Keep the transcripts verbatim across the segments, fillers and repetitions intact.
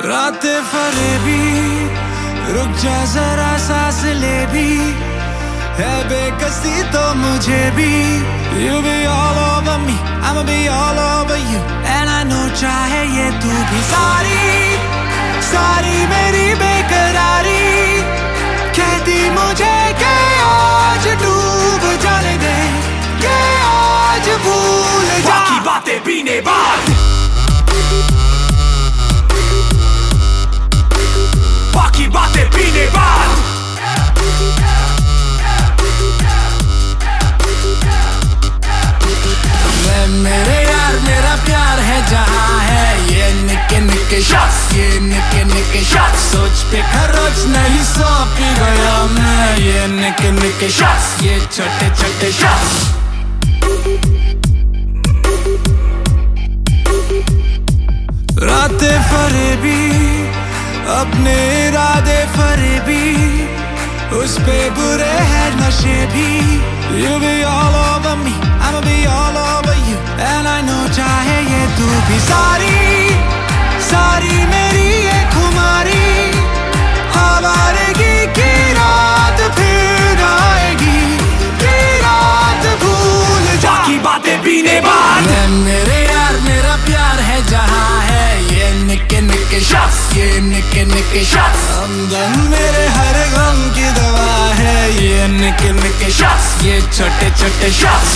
रातें फरेबी, रुक जा जरा सांस ले भी, है बेकसी तो मुझे भी। You be all over me, I'ma be all over you, and I know चाहे ये तू भी। सारी सारी मेरी बेकरारी कहती मुझे कि आज डूब जाने दे, कि आज भूल जा। बाकी बातें पीने बाद, बाकी बातें पीने बाद, मैं मेरे यार मेरा प्यार है जहाँ है ये निके निके शॉट्स, ये निके निके शॉट्स। सोच पे खरोच नहीं सौ पी गया मैं, ये निके निके शॉट्स, ये छोटे छोटे शॉट्स। रातें फरेबी, अपने इरादे फरेबी, उस पे बुरे हैं नशे भी। You be all over me, I'ma be all over you, and I know चाहे ये तू भी। सारी सारी मेरी ये खुमारी आवारगी की रात फिर आएगी, की रात भूल जा। बाकी बातें पीने बाद, मैं मेरे यार मेरा प्यार है जहाँ है ये निके निके शॉट्स, ये निके निके शॉट्स। हमदम मेरे हर गम की दवा है ये निके निके शॉट्स, ये छोटे छोटे शॉट्स।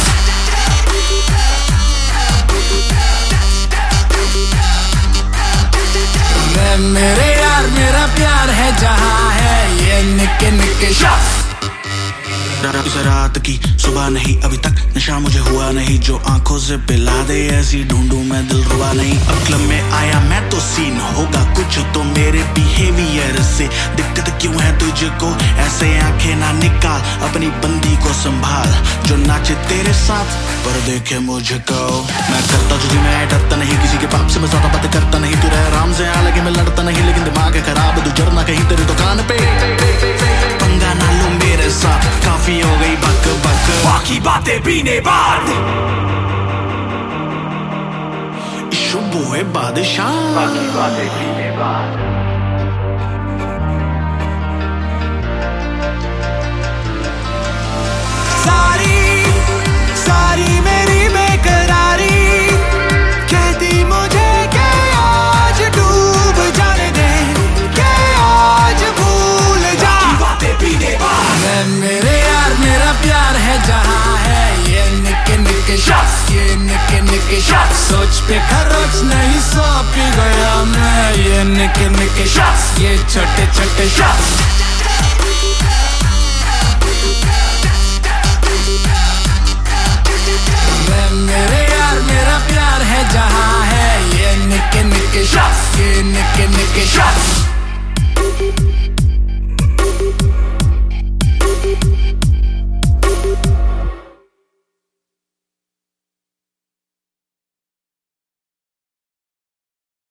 मैं मेरे यार मेरा प्यार है जहाँ है ये निके निके शॉट्स। इस रात की सुबह नहीं अभी तक नशा मुझे हुआ नहीं, जो आंखों से पिला दे ऐसी ढूंढूं मैं दिल रुबा नहीं। अब क्लब में आया मैं तो सीन होगा कुछ तो मेरे बिहेवियर से। दिक्कत क्यों है तुझको, ऐसे आंखें ना निकाल, अपनी बंदी को संभाल जो नाचे तेरे साथ पर देखे मुझको। मैं करता तुझे मैं डरता नहीं, किसी के बाप से मैं ज्यादा बातें करता नहीं। तू रह आराम से आ लगे मैं लड़ता नहीं, लेकिन दिमाग है खराब तू जरना कहीं तेरी दुकान पे। पंगा ना लो मेरे साथ, काफी हो गई बक बक। बाकी बातें पीने बाद, शुभ हुए बादशाह। बाकी बातें पीने बाद, सारी सारी मेरी बेकरारी कहती मुझे कि आज डूब जाने दे, कि आज भूल जा। बाकी बातें पीने बाद, मैं मेरे यार मेरा प्यार है जहाँ है ये निके निके शॉट्स, ये निके निके शॉट्स। सोच पे खरोच नहीं सौ पी गया मैं, ये निके निके शॉट्स, ये छोटे छोटे शॉट्स। मैं मेरे यार मेरा प्यार है जहाँ है ये निके निके शॉट्स, ये निके निके शॉट्स।